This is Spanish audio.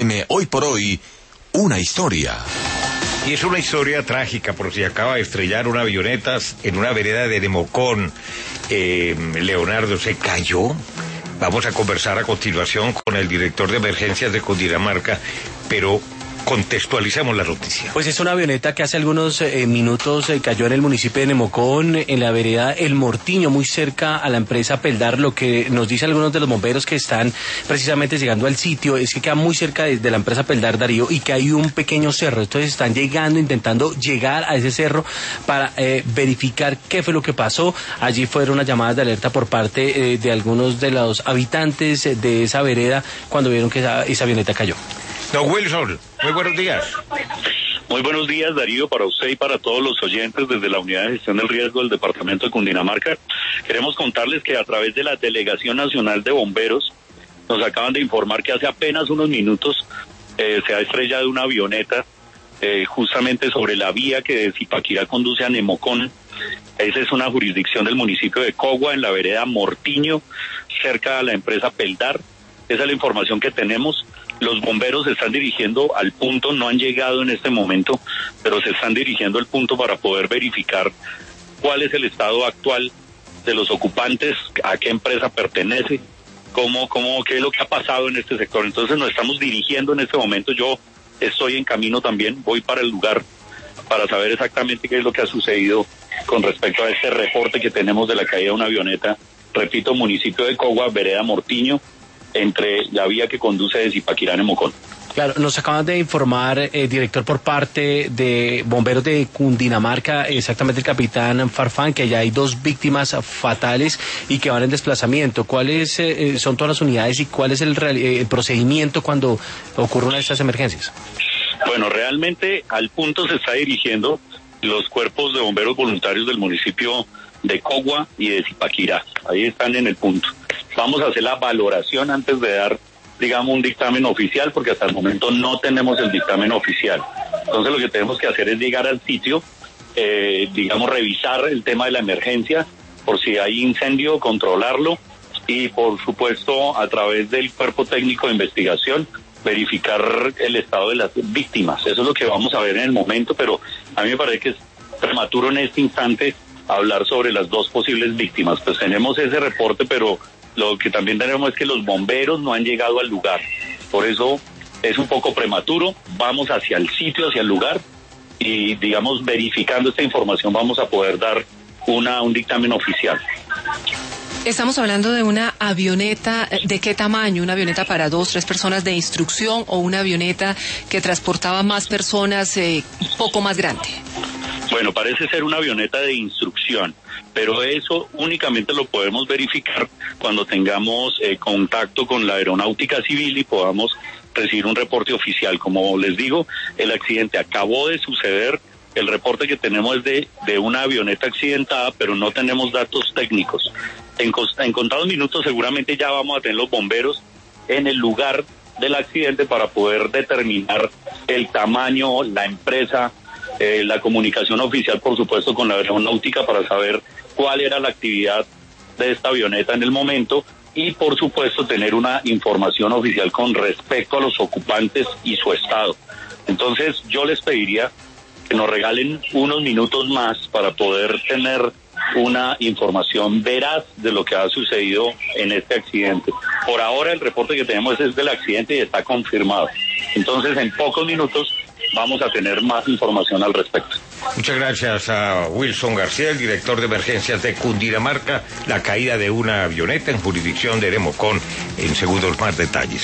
Hoy por hoy, una historia. Y es una historia trágica porque se acaba de estrellar una avioneta en una vereda de Nemocón. Leonardo, ¿se cayó? Vamos a conversar a continuación con el director de emergencias de Cundinamarca, pero contextualicemos la noticia. Pues es una avioneta que hace algunos minutos cayó en el municipio de Nemocón, en la vereda El Mortiño, muy cerca a la empresa Peldar. Lo que nos dicen algunos de los bomberos que están precisamente llegando al sitio es que queda muy cerca de la empresa Peldar, Darío, y que hay un pequeño cerro. Entonces están intentando llegar a ese cerro para verificar qué fue lo que pasó. Allí fueron unas llamadas de alerta por parte de algunos de los habitantes de esa vereda cuando vieron que esa avioneta cayó. Don Wilson, muy buenos días. Muy buenos días, Darío, para usted y para todos los oyentes desde la Unidad de Gestión del Riesgo del Departamento de Cundinamarca. Queremos contarles que a través de la Delegación Nacional de Bomberos nos acaban de informar que hace apenas unos minutos se ha estrellado una avioneta justamente sobre la vía que de Zipaquirá conduce a Nemocón. Esa es una jurisdicción del municipio de Cogua, en la vereda Mortiño, cerca a la empresa Peldar. Esa es la información que tenemos. Los bomberos se están dirigiendo al punto, no han llegado en este momento, pero se están dirigiendo al punto para poder verificar cuál es el estado actual de los ocupantes, a qué empresa pertenece, qué es lo que ha pasado en este sector. Entonces nos estamos dirigiendo en este momento. Yo estoy en camino también, voy para el lugar para saber exactamente qué es lo que ha sucedido con respecto a este reporte que tenemos de la caída de una avioneta. Repito, municipio de Cogua, vereda Mortiño, entre la vía que conduce de Zipaquirá a Nemocón. Claro, nos acaban de informar, director, por parte de bomberos de Cundinamarca, exactamente el capitán Farfán, que ya hay 2 víctimas fatales y que van en desplazamiento. ¿Cuáles son todas las unidades y cuál es el procedimiento cuando ocurre una de estas emergencias? Bueno, realmente al punto se está dirigiendo los cuerpos de bomberos voluntarios del municipio de Cogua y de Zipaquirá. Ahí están en el punto. Vamos a hacer la valoración antes de dar, digamos, un dictamen oficial, porque hasta el momento no tenemos el dictamen oficial. Entonces lo que tenemos que hacer es llegar al sitio, revisar el tema de la emergencia, por si hay incendio, controlarlo, y por supuesto a través del cuerpo técnico de investigación, verificar el estado de las víctimas. Eso es lo que vamos a ver en el momento, pero a mí me parece que es prematuro en este instante hablar sobre las 2 posibles víctimas. Pues tenemos ese reporte, pero lo que también tenemos es que los bomberos no han llegado al lugar. Por eso es un poco prematuro. Vamos hacia el sitio, hacia el lugar, y verificando esta información vamos a poder dar un dictamen oficial. Estamos hablando de una avioneta. ¿De qué tamaño? ¿Una avioneta para 2, 3 personas de instrucción o una avioneta que transportaba más personas, un poco más grande? Bueno, parece ser una avioneta de instrucción, pero eso únicamente lo podemos verificar cuando tengamos contacto con la aeronáutica civil y podamos recibir un reporte oficial. Como les digo, el accidente acabó de suceder. El reporte que tenemos es de una avioneta accidentada, pero no tenemos datos técnicos. En contados minutos seguramente ya vamos a tener los bomberos en el lugar del accidente para poder determinar el tamaño, la empresa, la comunicación oficial, por supuesto, con la aeronáutica para saber cuál era la actividad de esta avioneta en el momento y, por supuesto, tener una información oficial con respecto a los ocupantes y su estado. Entonces, yo les pediría que nos regalen unos minutos más para poder tener una información veraz de lo que ha sucedido en este accidente. Por ahora el reporte que tenemos es del accidente y está confirmado. Entonces, en pocos minutos vamos a tener más información al respecto. Muchas gracias a Wilson García, el director de emergencias de Cundinamarca. La caída de una avioneta en jurisdicción de Nemocón. En segundos más detalles.